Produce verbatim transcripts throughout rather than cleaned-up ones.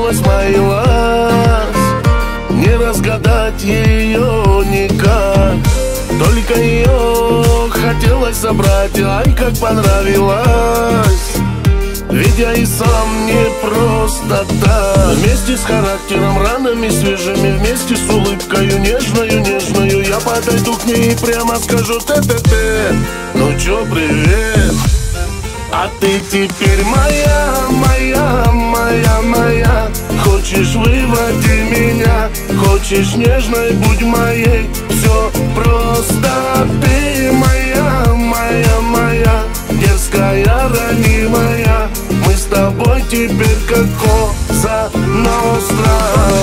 сквозь смаилась, не разгадать ее никак. Только ее хотелось забрать, ай, как понравилось. Ведь я и сам не просто так. Вместе с характером, ранами свежими, вместе с улыбкою нежною, нежною, я подойду к ней и прямо скажу: те-те-те, ну чё, привет. А ты теперь моя, моя, моя, моя. Хочешь, выводи меня, хочешь, нежной будь моей. Все просто ты моя, моя, моя, дерзкая, ранимая. Мы с тобой теперь как Коза Ностра.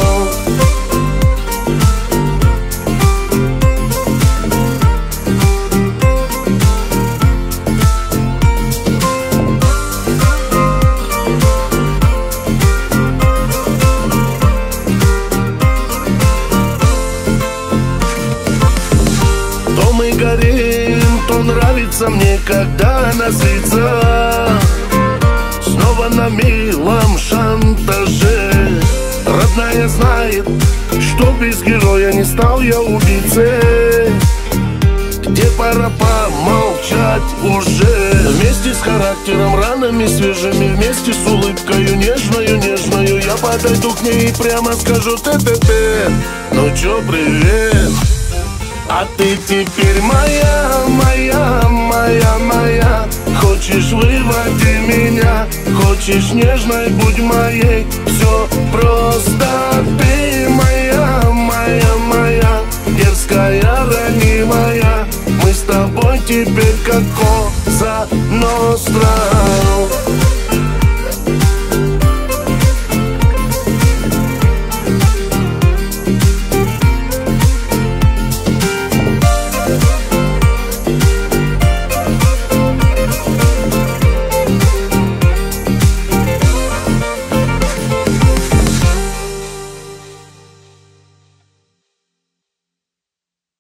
Мы горим, то нравится мне, когда она злится. Снова на милом шантаже. Родная знает, что без героя не стал я убийцей. Где пора помолчать уже. Вместе с характером, ранами свежими, вместе с улыбкою нежною, нежною, я подойду к ней и прямо скажу: те-те-те, ну чё, привет. А ты теперь моя, моя, моя, моя. Хочешь, выводи меня, хочешь, нежной будь моей. Все просто ты моя, моя, моя, дерзкая, ранимая. Мы с тобой теперь как Коза Ностра.